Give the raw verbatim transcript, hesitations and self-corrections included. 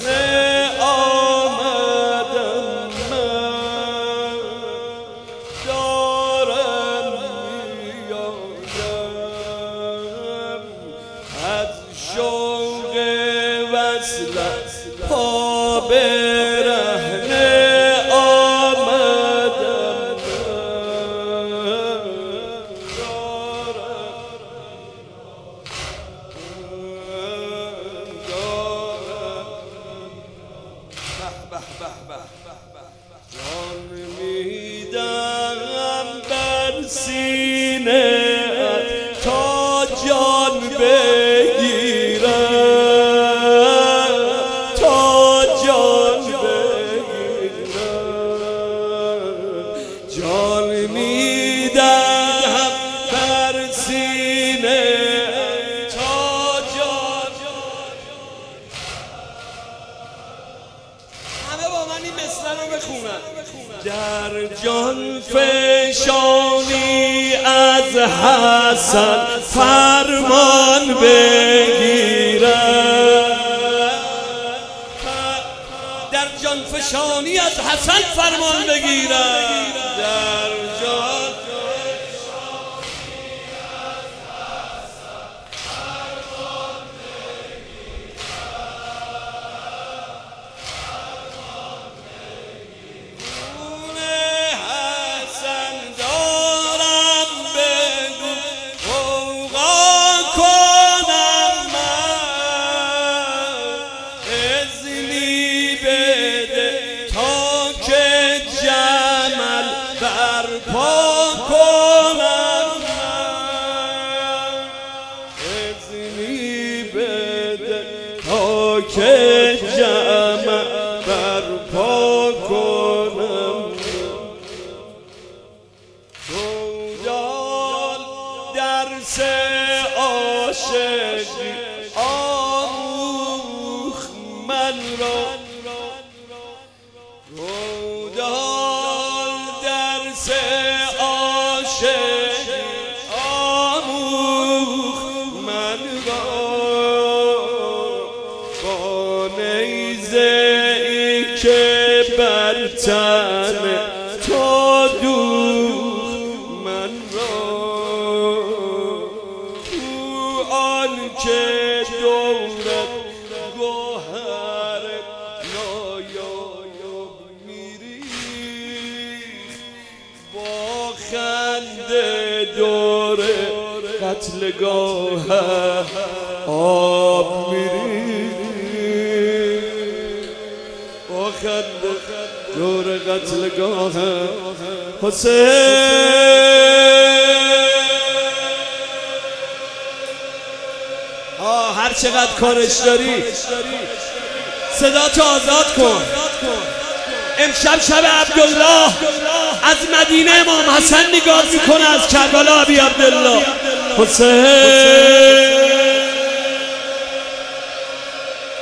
آمدم من دارم میایم از شوق وصلت پا برهنه آمدم جان میدم بر سینه تا جان بگیرم تا جان بگیرم جان میدم بر سینه تا جان همه با من این مثل رو بخونن در جان فشانی از حسن فرمان بگیرم در جان فشانی از حسن فرمان بگیرم در جان برپا کنم اذنی بده تا که جمع برپا کنم گودال درس عاشقی آموخ من را گودال درس عاشقی آموخ من را با نیزه ای که بر تن تو دوخ من را تو آن که دورت گوهر نایاب میریخت با خنده دور قتلگاه آب میریخت با خنده دور قتلگاه حسین آه هر چقدر کارش داری صدا تو آزاد کن امشب شب عبدالله از مدینه امام حسن نگاه میکنه از کربلا ابی عبدالله حسین